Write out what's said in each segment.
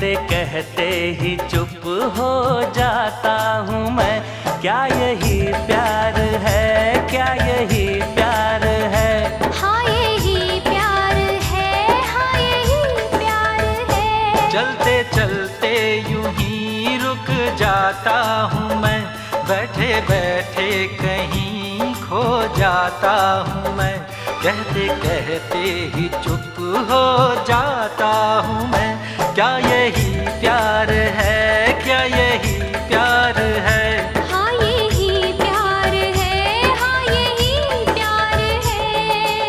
कहते कहते ही चुप हो जाता हूँ मैं। क्या यही प्यार है, क्या यही प्यार है? हाँ यही प्यार है, हाँ यही प्यार है। चलते चलते यूं ही रुक जाता हूँ मैं, बैठे बैठे कहीं खो जाता हूँ मैं। कहते कहते ही चुप हो जाता हूँ मैं। क्या यही प्यार है, क्या यही प्यार है? हाँ यही प्यार है, हाँ यही प्यार है।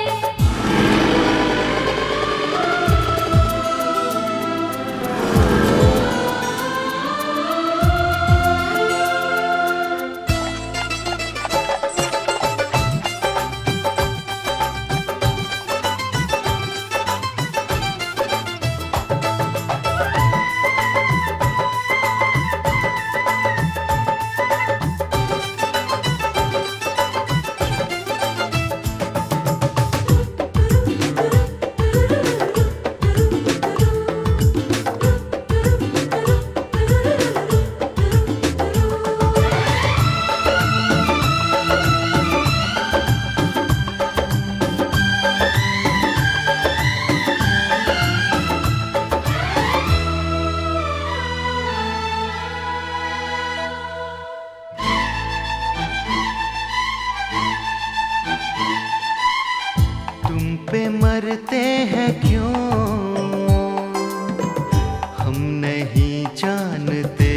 पे मरते हैं क्यों हम नहीं जानते।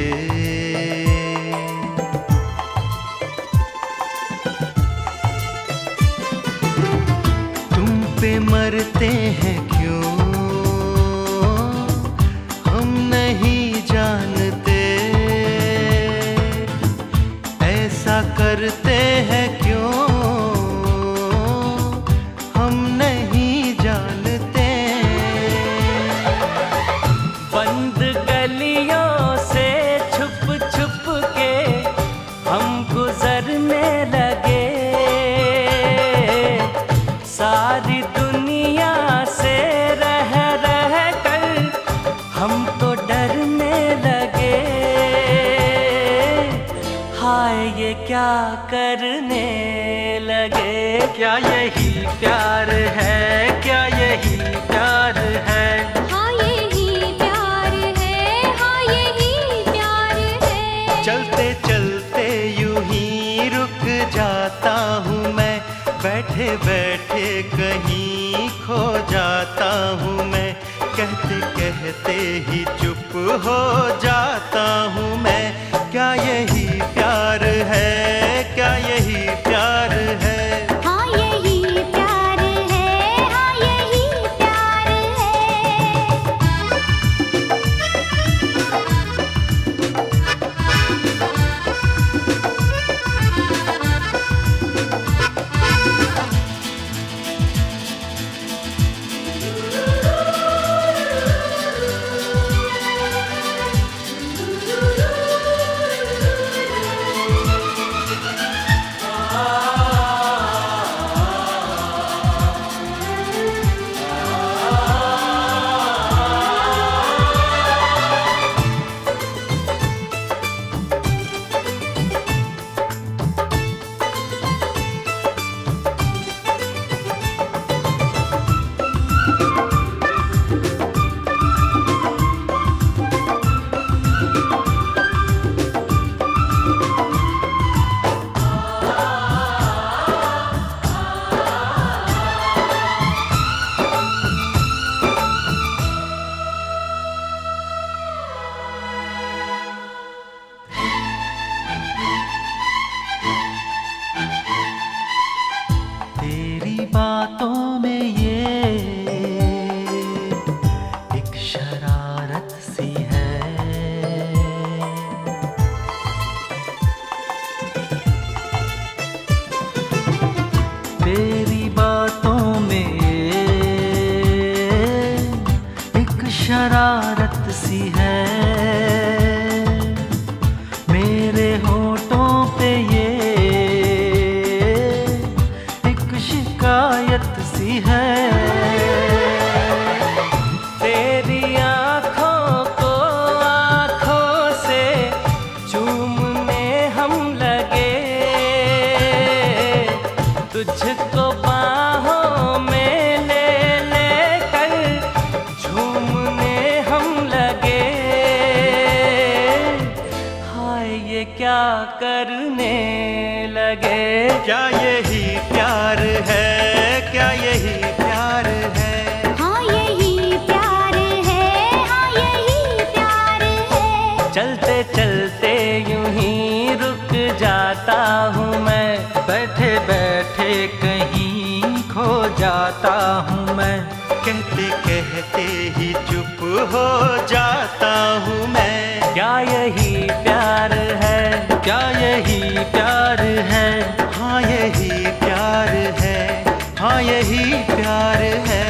तुम पे मरते हैं क्यों हम नहीं जानते। ऐसा करते हैं क्यों हम नहीं जानते। बंद गलियों से छुप छुप के हम गुजरने लगे। सारी दुनिया से रह रह कर हम तो डरने लगे। हाय ये क्या करने लगे। क्या यही प्यार है, क्या यही प्यार है? हाँ यही प्यार है, हाँ यही प्यार है। चलते चलते यूं ही रुक जाता हूँ मैं, बैठे बैठे कहीं खो जाता हूँ मैं। कहते कहते ही चुप हो जाता हूँ मैं। क्या यही प्यार है, क्या यही प्यार है? हाँ यही प्यार है, हाँ यही प्यार है। करने लगे। क्या यही प्यार है, क्या यही प्यार है? हाँ यही प्यार है, हाँ यही प्यार है। चलते चलते यूं ही रुक जाता हूँ मैं, बैठे बैठे कहीं खो जाता हूँ मैं। कहते कहते ही चुप हो जाता हूँ मैं। क्या यही प्यार है, क्या यही प्यार है? हाँ यही प्यार है, हाँ यही प्यार है।